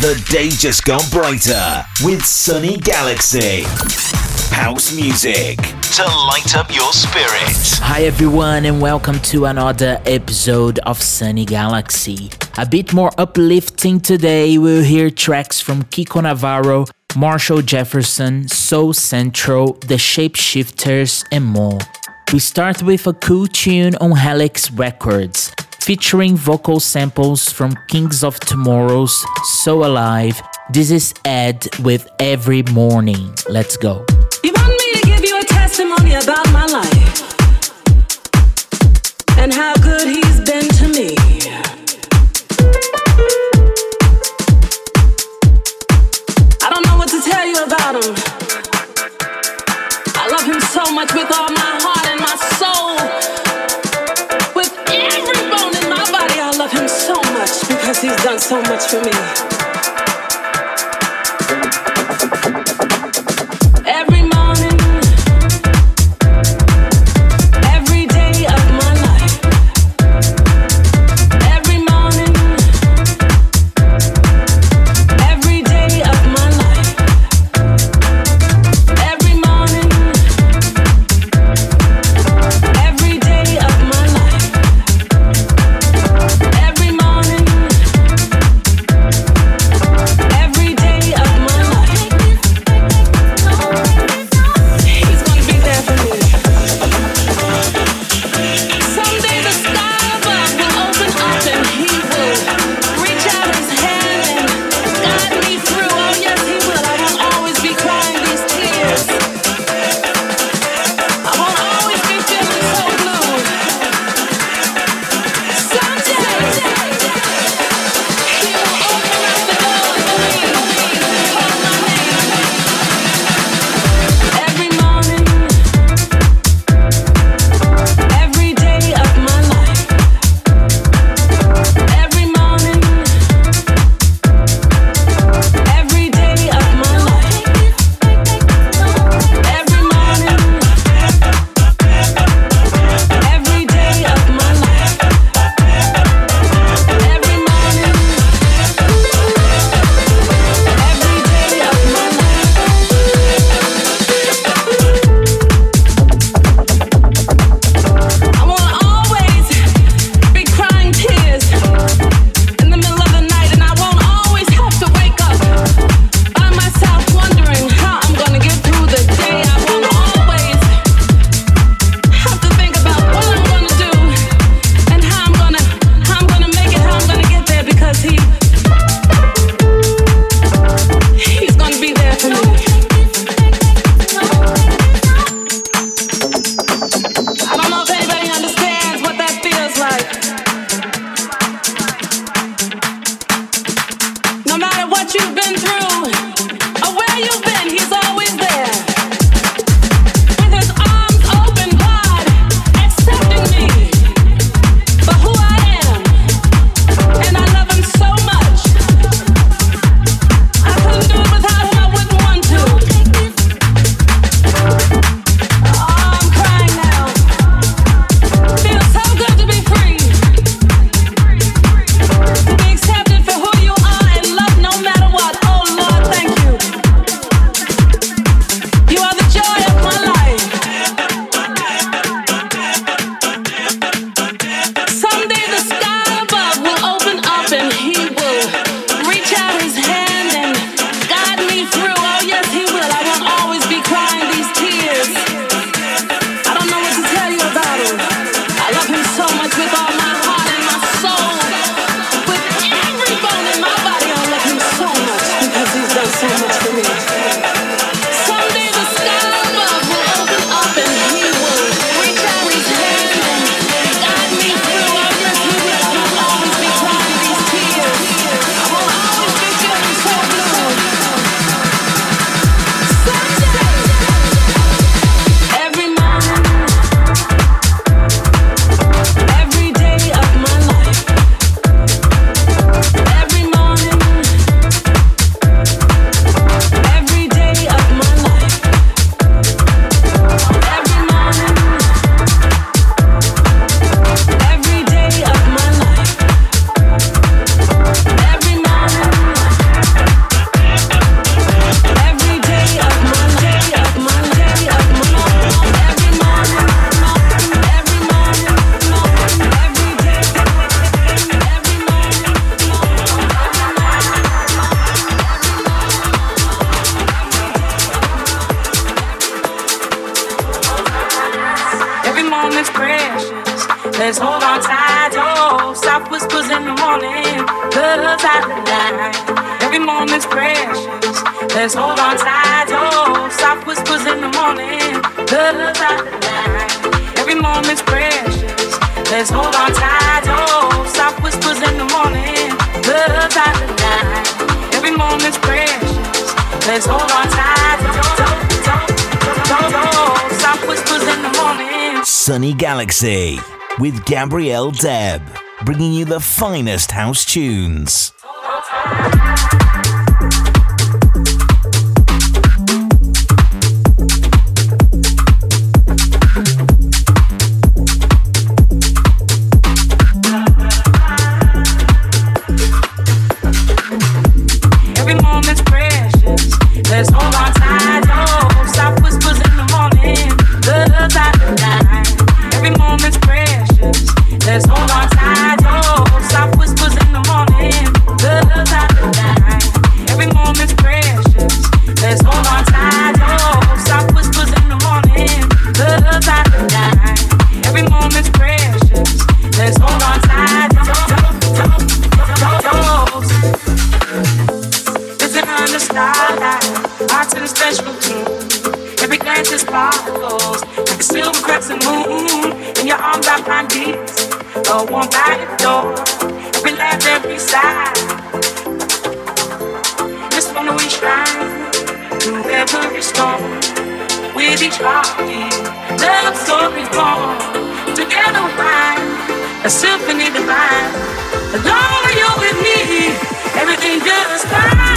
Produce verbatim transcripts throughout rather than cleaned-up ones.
The day just got brighter with Sunny Galaxy. House music to light up your spirit. Hi everyone and welcome to another episode of Sunny Galaxy. A bit more uplifting today, we'll hear tracks from Kiko Navarro, Marshall Jefferson, Soul Central, The Shapeshifters and more. We start with a cool tune on Helix Records, featuring vocal samples from Kings of Tomorrow's So Alive. This is Ed with Every Morning. Let's go. You want me to give you a testimony about my life and how good he's been to me. I don't know what to tell you about him. I love him so much with all my heart and my soul. With every bone in my body, I love him so much because he's done so much for me. Every morning, every day of my life. Every morning, every day of my life. Every morning, every day of my life. Every morning, every day of my life. He's gonna be there for me. Someday the sky above will open up and he will reach out his hand and guide me through. Oh yes, he will. I won't always be crying these tears. I won't always be feeling so blue. Someday he will open up the door for me. Call my name. Every morning, every day of my life. Every morning, every day of my life. Every morning, every day of my life. Every morning, every day of my life. I won't always be crying tears in the middle of the night, and I won't always have to wake up by myself wondering how I'm gonna get through the day. I won't always have to think about what I'm gonna do and how I'm gonna how I'm gonna make it, how I'm gonna get there, because he he's gonna be there for me. I don't know if anybody understands what that feels like. No matter what you've been through or where you've been, he's always there. With his arms open wide, accepting me for who I am. And I love him so much. I couldn't do it without him, I wouldn't want to. Oh, I'm crying now. Feels so good to be free. To be accepted for who you are and loved no matter what. Oh Lord, thank out the night. Every moment's precious. Let's hold on tight. Oh, soft whispers in the morning. Love's out the night. Every moment's precious. Let's hold on tight. Oh, soft whispers in the morning. Love's out the night. Every moment's precious. Let's hold on tight. Oh, soft whispers in the morning. Sunny Galaxy with Gabrielle Deb, bringing you the finest house tunes. Every moment's precious. Let's hold on tight. Oh, soft whispers in the morning. Love's out the night. Every moment's precious. Let's hold on tight. Oh, soft whispers in the morning. Love's out the night. Every moment's precious. Let's hold on tight. Oh, soft whispers in the morning. Love's out the night. Every moment's precious. Let's hold on tight. Listen on the starlight, hearts in a special tune. Every glance is sparkles like a silver crescent moon. In your arms I find peace, a warm by your door. Every laugh, every sigh, this moment we shine through every storm. With each heartbeat, love stories born. Together we find a symphony divine. As long as you're with me, everything just fine.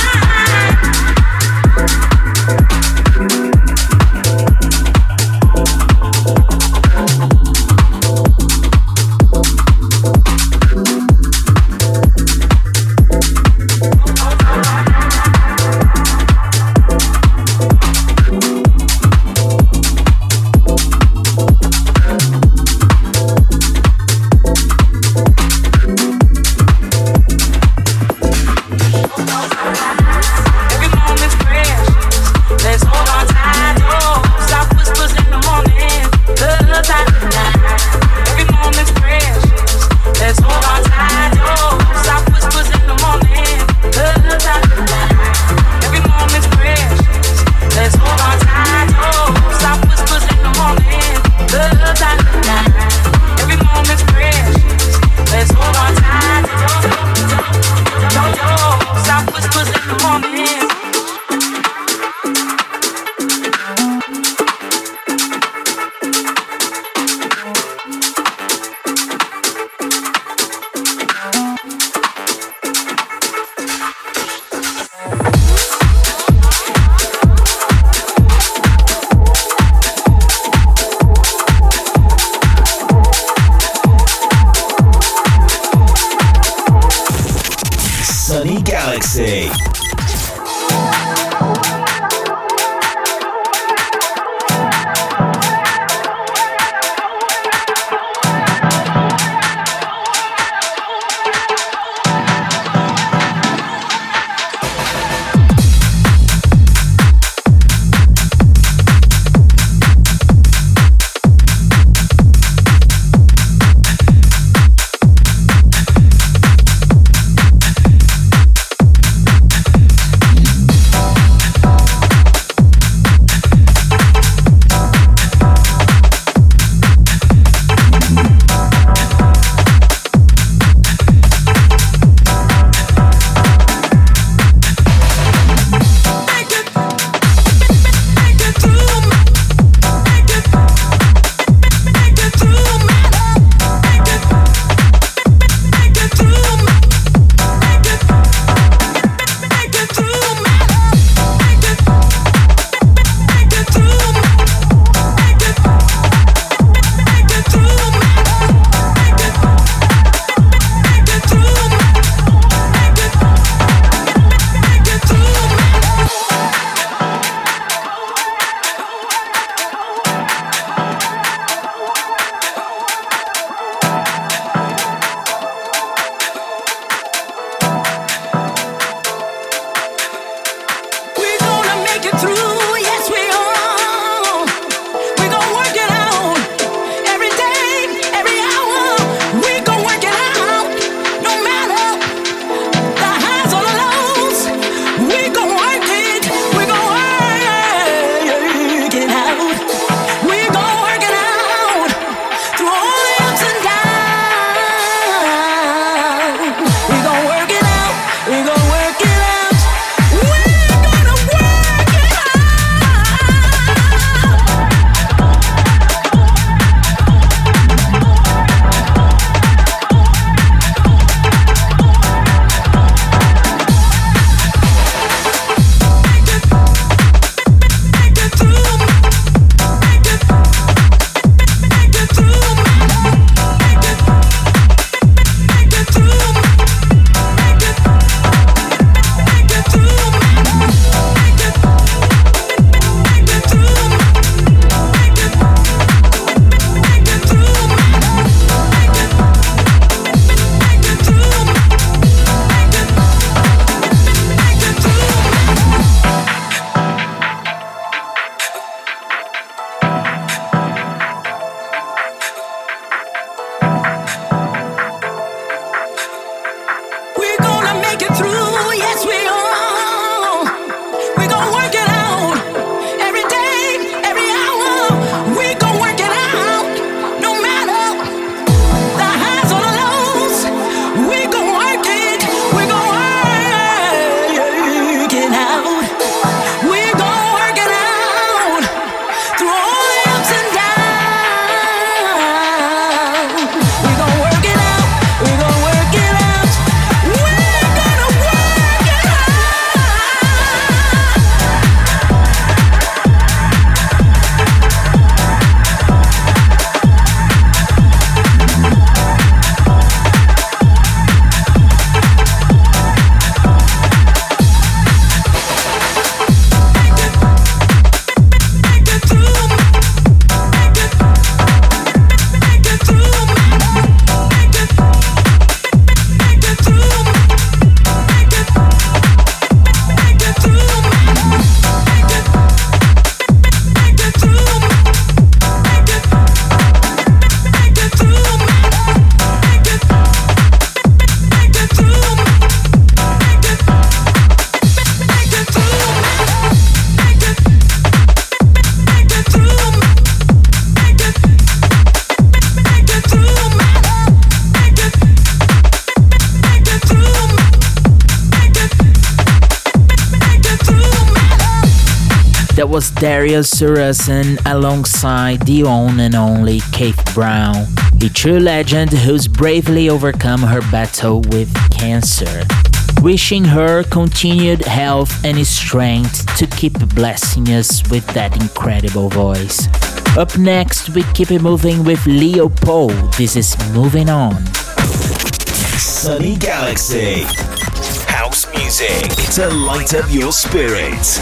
that was Darius Sarasen alongside the one and only Kate Brown, a true legend who's bravely overcome her battle with cancer. Wishing her continued health and strength to keep blessing us with that incredible voice. Up next, we keep it moving with Leo Paul. This is Moving On. Sunny Galaxy. House music to light up your spirit.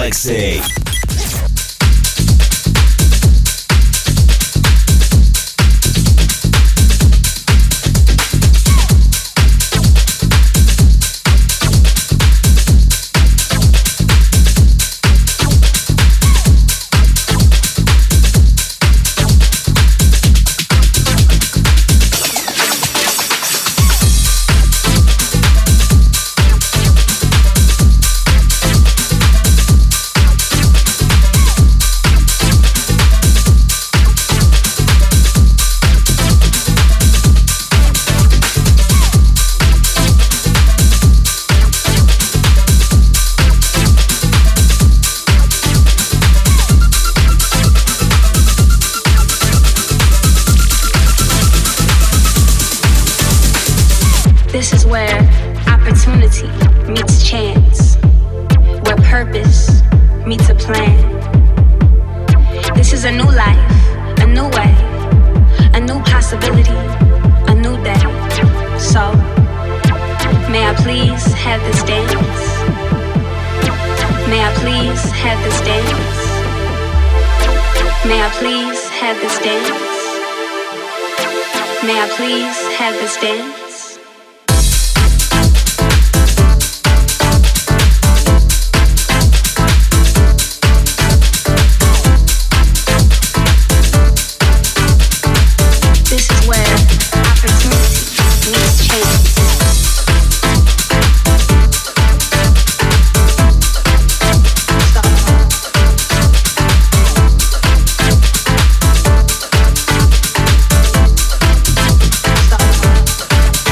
Galaxy. This is where opportunity meets chance, where purpose meets a plan. This is a new life, a new way, a new possibility, a new day. So, may I please have this dance? May I please have this dance? May I please have this dance? May I please have this dance? Stop.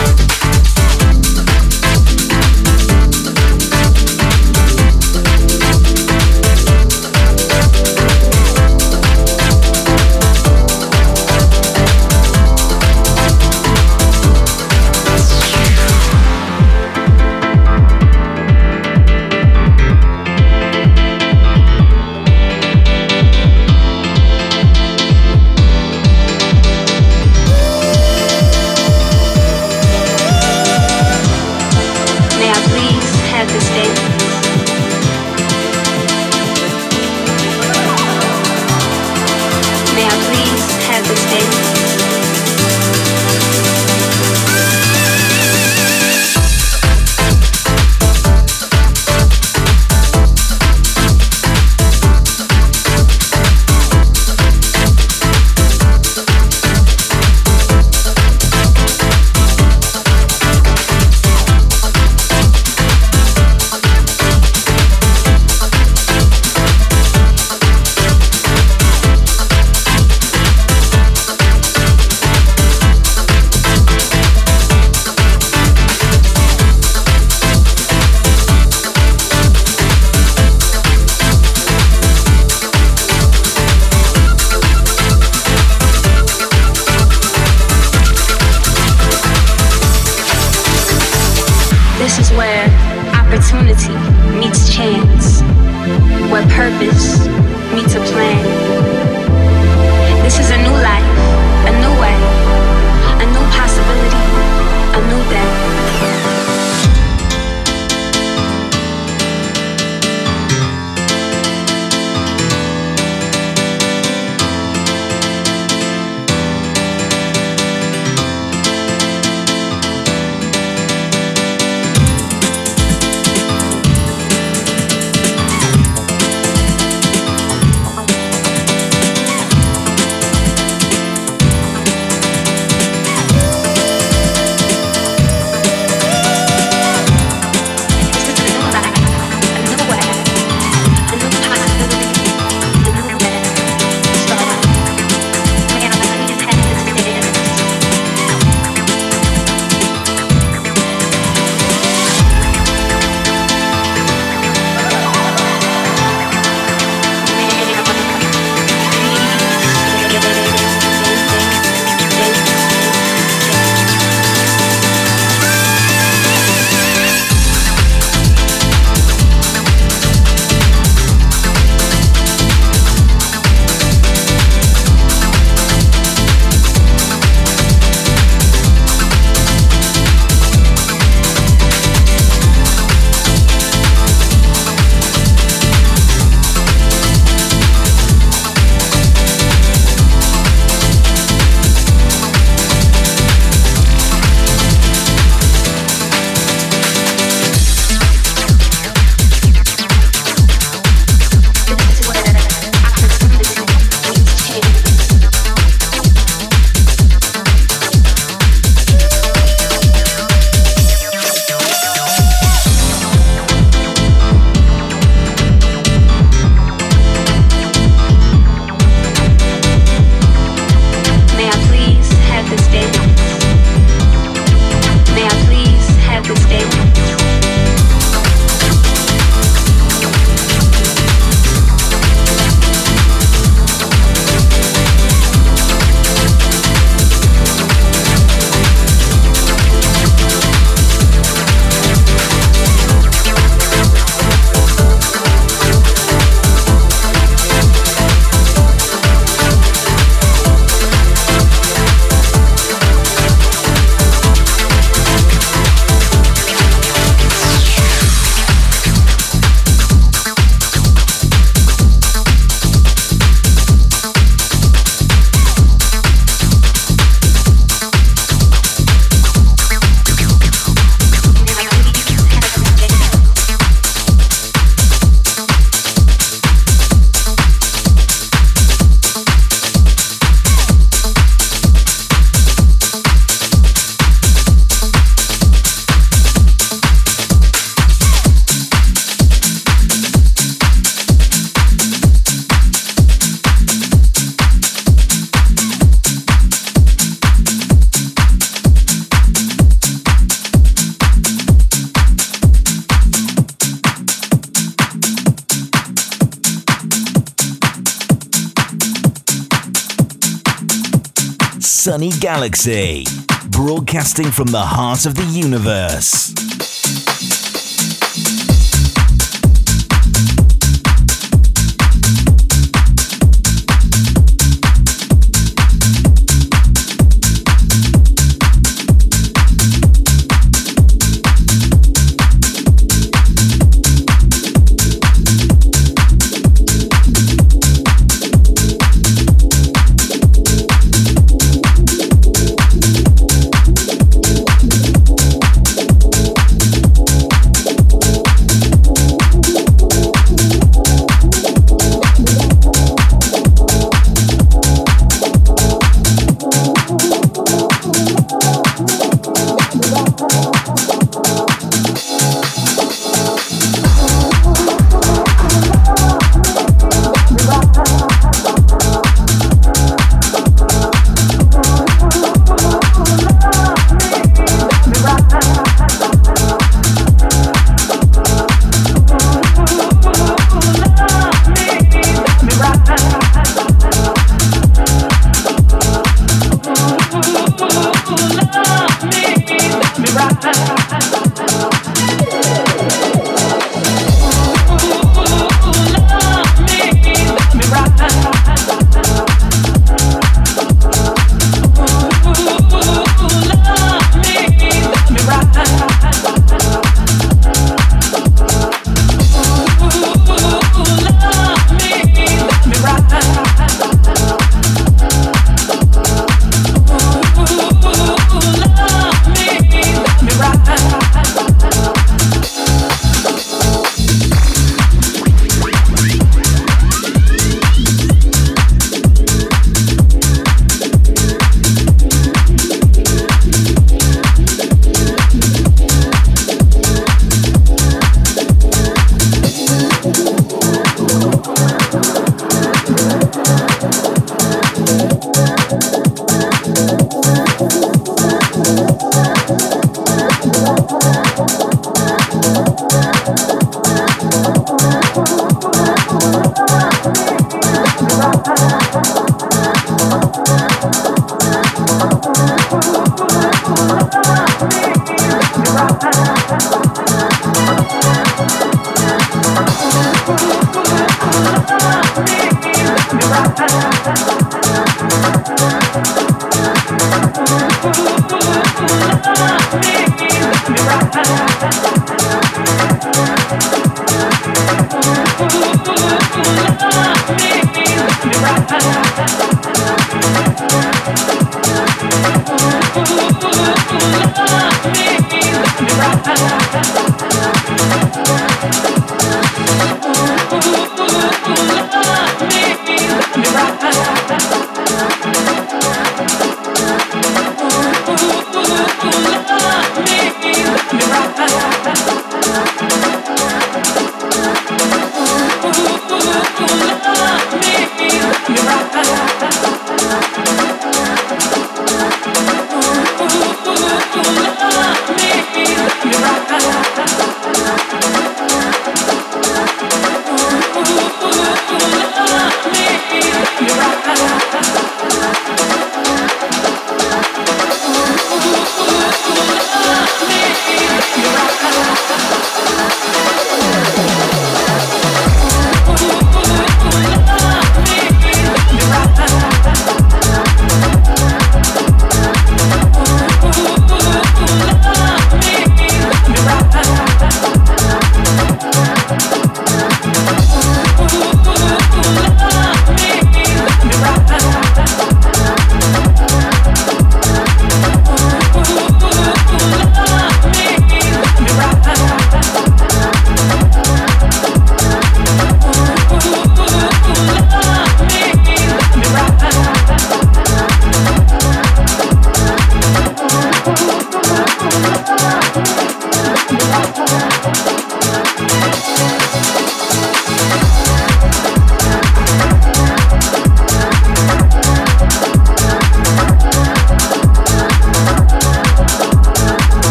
Sunny Galaxy, broadcasting from the heart of the universe.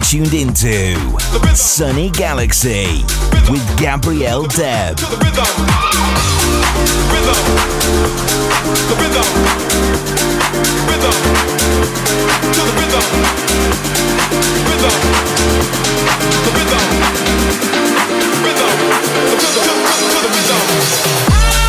tuned into Sunny Galaxy with Gabrielle Deb. To the rhythm. Rhythm. The rhythm. Rhythm. To the rhythm. Rhythm. The rhythm. Rhythm. To the, to, to, to the rhythm.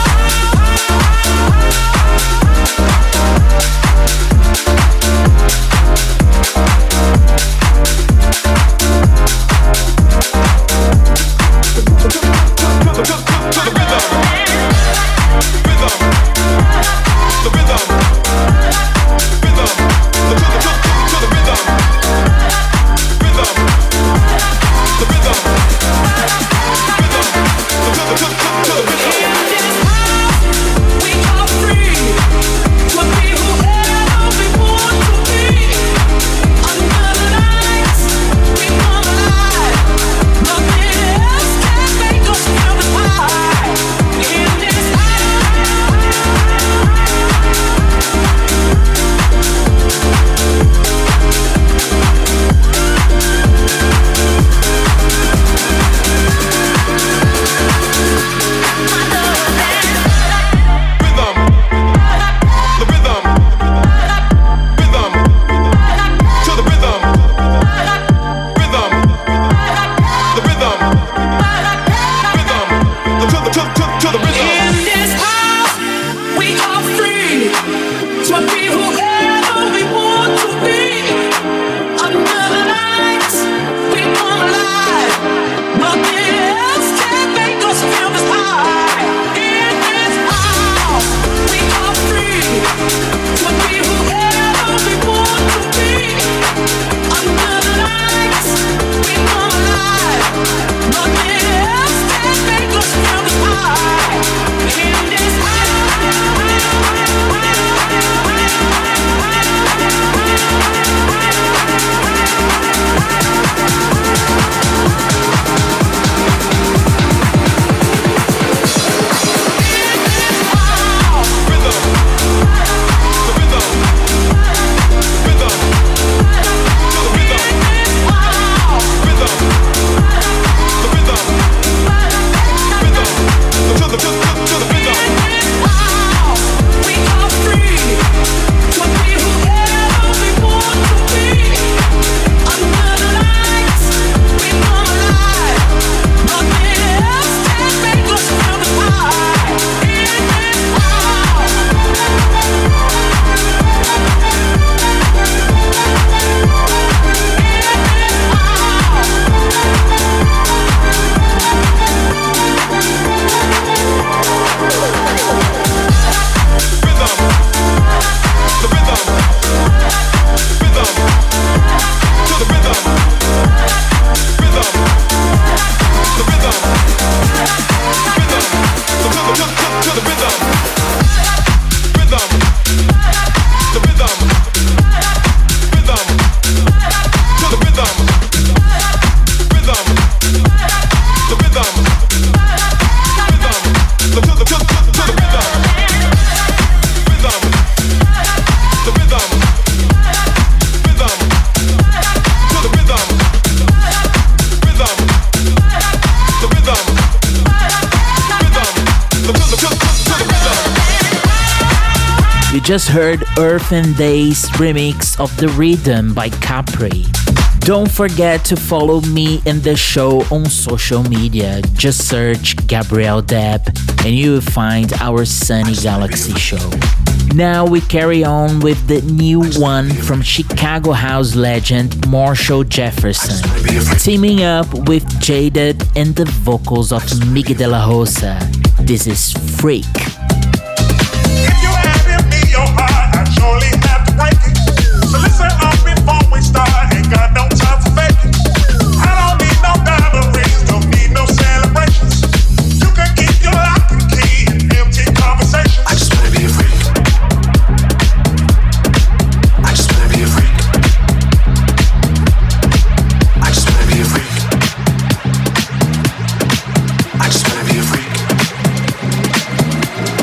Just heard Earthen Days remix of The Rhythm by Capri. Don't forget to follow me and the show on social media. Just search Gabrielle Deb and you will find our Sunny Galaxy show. Now we carry on with the new one from Chicago house legend Marshall Jefferson, teaming up with Jaded and the vocals of Miguel de la Rosa. This is Freak. Surely have to break it. So listen up before we start. Ain't got no time for faking. I don't need no diamond rings, don't need no celebrations. You can keep your lock and key and empty conversations. I just wanna be a freak. I just wanna be a freak. I just wanna be a freak. I just wanna be a freak.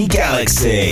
Sunny Galaxy.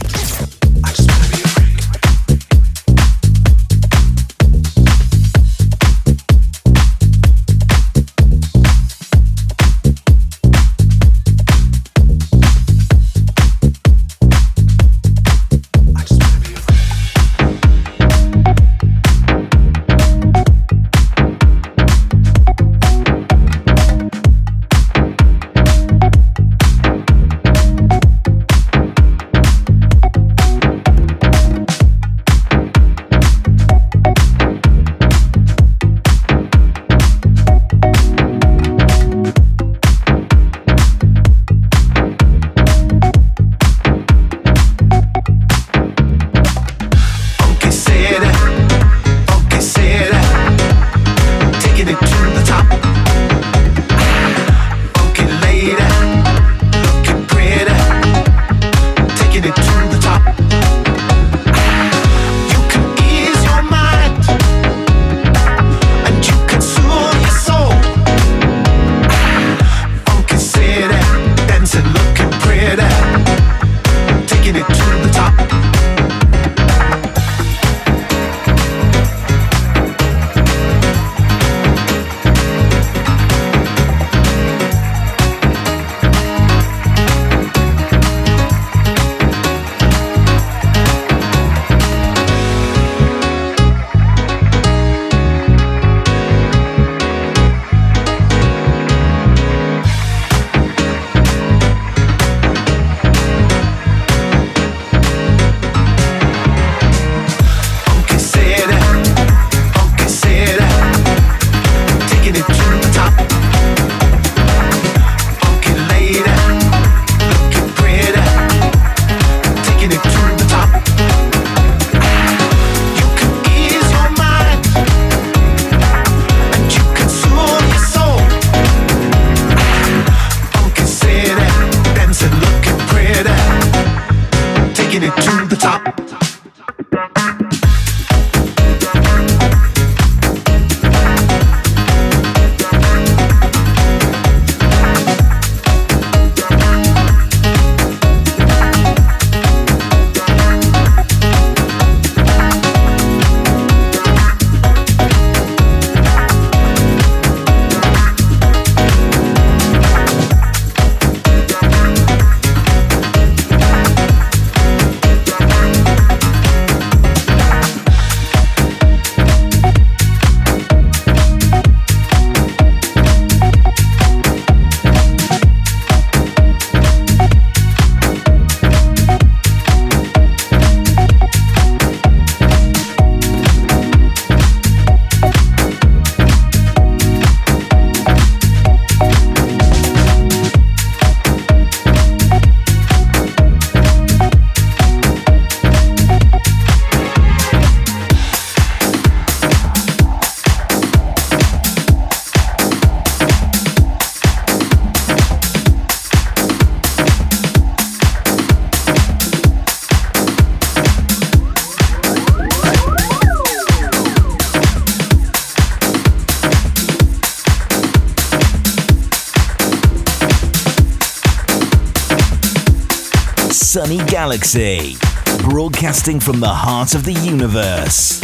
Sunny Galaxy, broadcasting from the heart of the universe.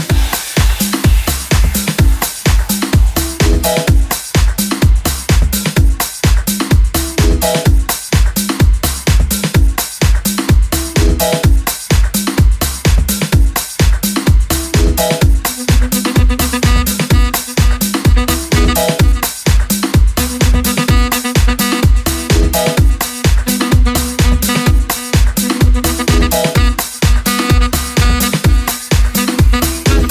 We'll be right back.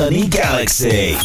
Sunny Galaxy.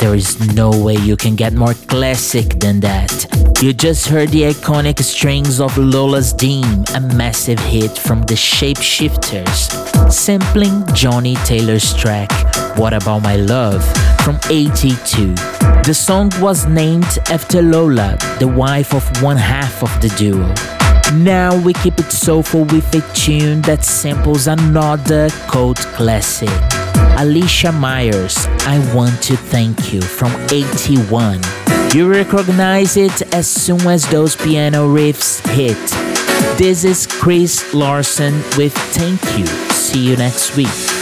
There is no way you can get more classic than that. You just heard the iconic strings of Lola's Dean, a massive hit from the Shapeshifters, sampling Johnny Taylor's track What About My Love from eighty-two. The song was named after Lola, the wife of one half of the duo. Now we keep it soulful with a tune that samples another cult classic. Alicia Myers, I Want to Thank You from eighty-one. You recognize it as soon as those piano riffs hit. This is Chris Larson with Thank You. See you next week.